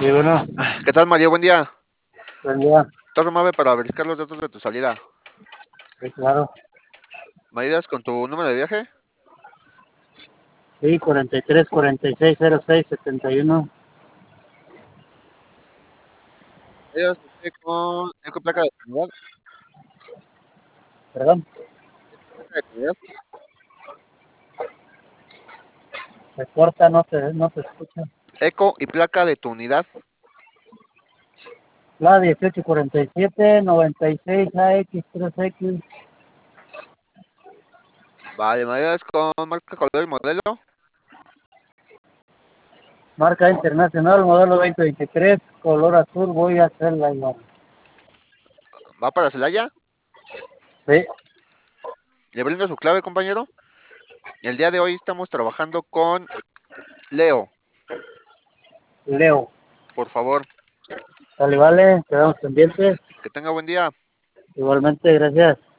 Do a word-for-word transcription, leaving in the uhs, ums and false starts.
Sí, bueno, ¿Qué tal, Mario? Buen día. buen día. Torre Mave para verificar los datos de tu salida. Sí, claro. ¿Me ayudas con tu número de viaje? Sí, cuarenta y tres, cuarenta y seis, cero seis, setenta y uno. ¿Me ayudas este, con eco placa de unidad? Perdón, Placa de unidad. se corta, no te, no te escucha. Eco y placa de tu unidad. La dieciocho cuarenta y siete, noventa y seis, A X tres X. Vale, ¿me ayudas con marca, color y modelo? Marca internacional, modelo dos mil veintitrés, color azul, voy a hacer la igual. ¿Va para Celaya? Sí, ¿Le brindo su clave, compañero? El día de hoy estamos trabajando con Leo. Leo. Por favor, Vale, vale, quedamos pendientes. que tenga buen día. Igualmente, gracias.